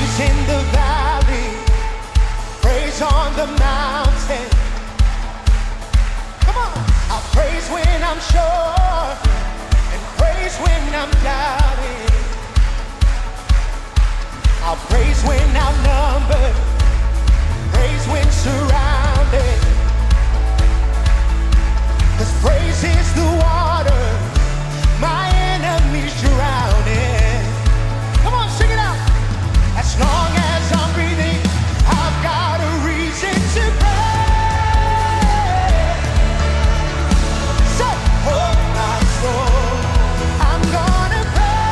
praise in the valley, praise on the mountain. Come on. I'll praise when I'm sure and praise when I'm doubting. I'll praise when outnumbered, praise when surrounded. 'Cause praise is the water my enemies drowning. Come on, sing it out. As long as I'm breathing, I've got a reason to praise. So, oh my soul, I'm gonna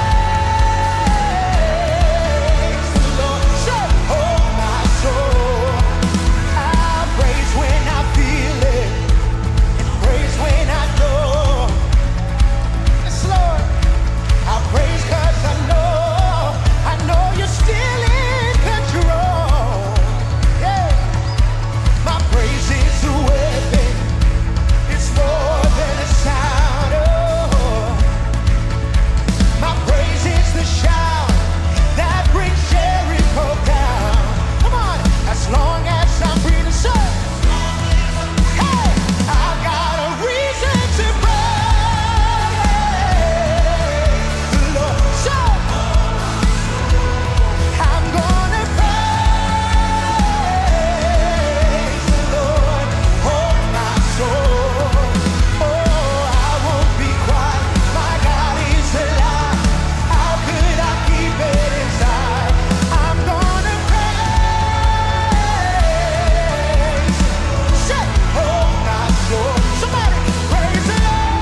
praise the Lord. So, oh my soul, I'll praise when I feel it, and praise when I know. Yes, Lord, I'll praise 'cause I know you're still in control. Yeah, my praise is a weapon. It's more than a sound. Oh, my praise is the shout that brings Jericho down. Come on, as long as I'm breathing, so hey, I've got a reason to praise the Lord. So I'm gonna praise the Lord, oh my soul. Oh, I won't be quiet. My God is alive. How could I keep it inside? I'm gonna praise. Say, oh my soul. Somebody praise the Lord.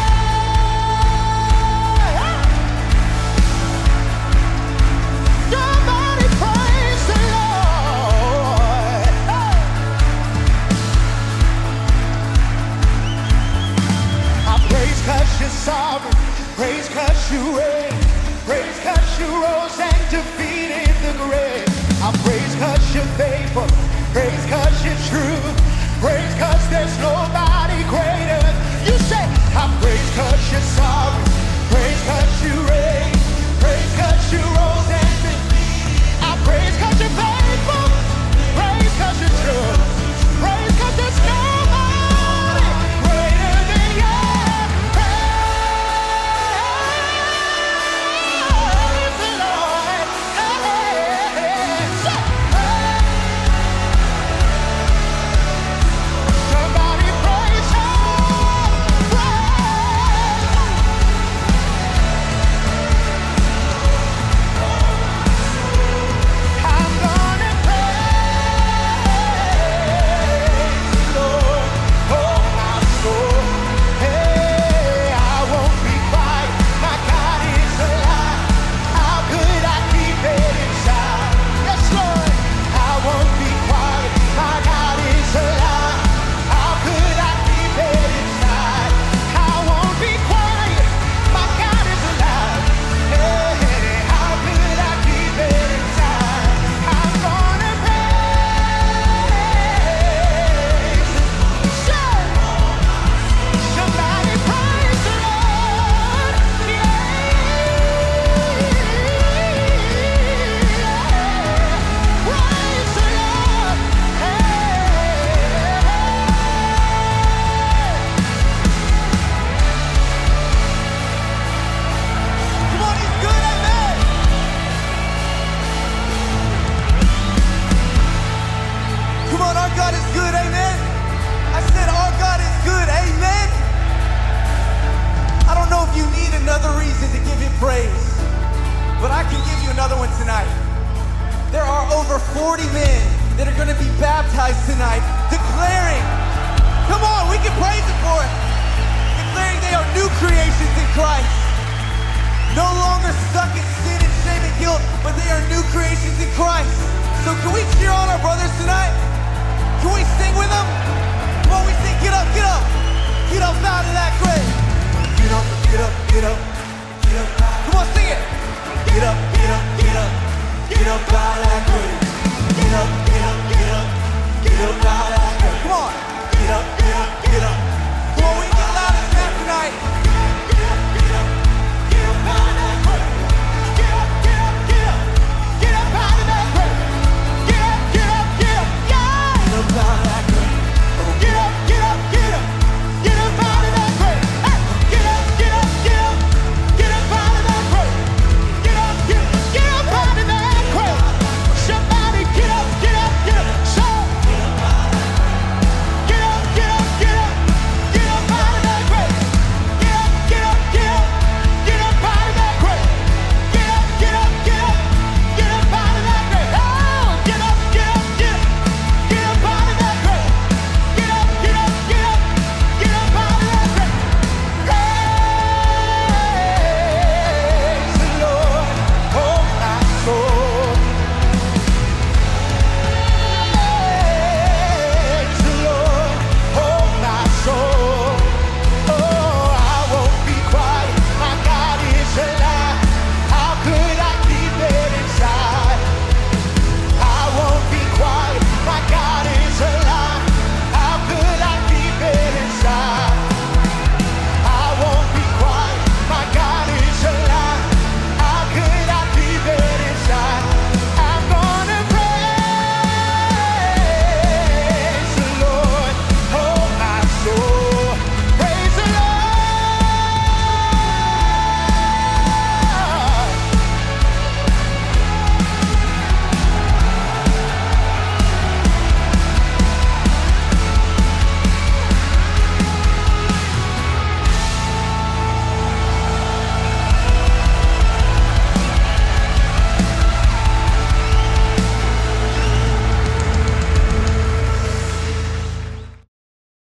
Somebody praise the Lord. I praise 'cause you're sovereign, praise 'cause you reign, praise 'cause you rose and defeated the grave. I praise 'cause you're faithful, praise 'cause you're true, praise 'cause there's nobody greater. You say, I praise 'cause you're sovereign, praise 'cause you reign, praise 'cause you rose and defeated. I praise 'cause you're faithful, praise 'cause you're true, praise 'cause there's nobody greater than you. Praise the Lord. Somebody praise Him. I'm gonna praise the Lord, oh my soul. Hey, I won't be quiet. My God is alive. How could I keep it inside? Yes, Lord, I won't be quiet. My God is alive. How could I keep it inside? I won't be quiet. My God is alive. Hey, how could I keep it inside? I'm gonna praise. Somebody praise the Lord. Praise the Lord. Come on, He's good, amen. Come on, our God is good, amen. I said our God is good, amen. I don't know if you need another reason to give Him praise, but I can give you another one tonight. There are over 40 men that are going to be baptized tonight, declaring, come on, we can praise Him for it, declaring they are new creations in Christ. No longer stuck in sin and shame and guilt, but they are new creations in Christ. So can we cheer on our brothers tonight? Can we sing with them? Come on, we sing, get up, get up. Get up out of that grave. Get up, get up, get up. Get up. Come on, sing it. Get up, get up, get up. Get up out of that grave. Get up, get up, get up. Get up out of that grave.